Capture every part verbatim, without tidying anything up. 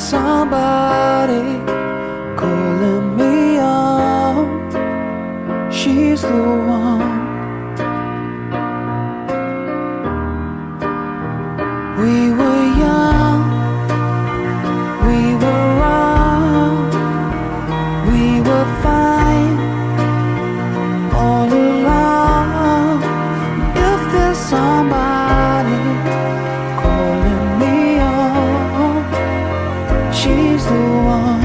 somebody calling me on, she's the one. We were young, we were wrong, we were fine all along. If there's somebody calling me on, she's the one.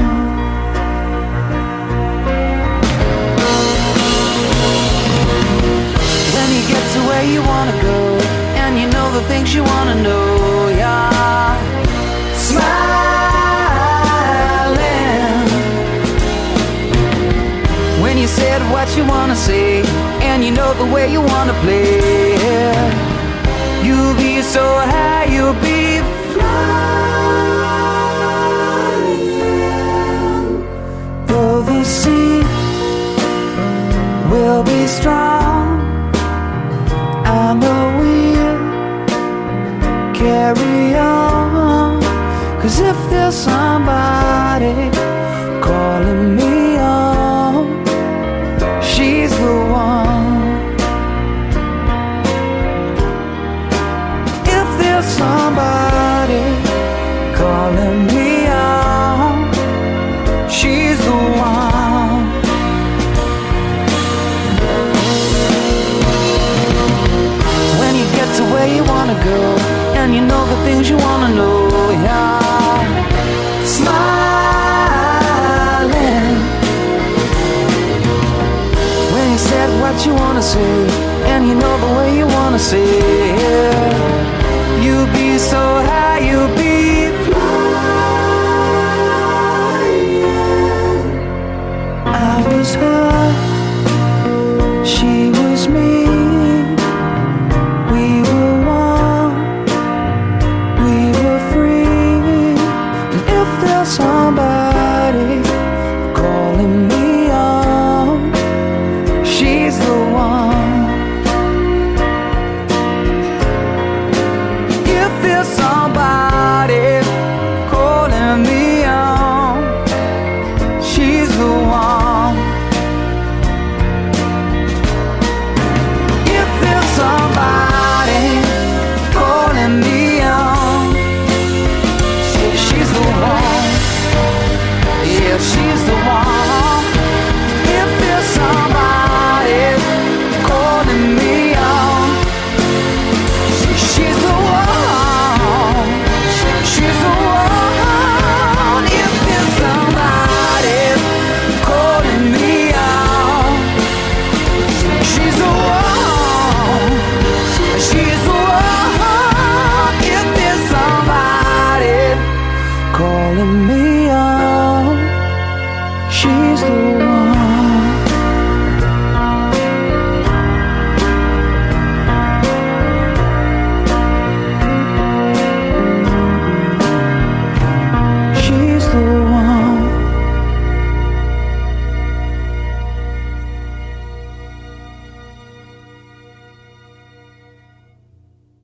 When you get to where you wanna go, and you know the things you wanna know, yeah, smiling. When you said what you wanna say, and you know the way you wanna play, you'll be so high, you'll be flying. Though the sea will be strong, I know we'll carry on. 'Cause if there's somebody calling me on, she's the one. If there's somebody calling me on, she's the one. When you get to where you wanna go, and you know the things you wanna know, yeah, smiling. When you said what you wanna say, and you know the way you wanna say it, you'll be so high, you'll be flying. I was hurt.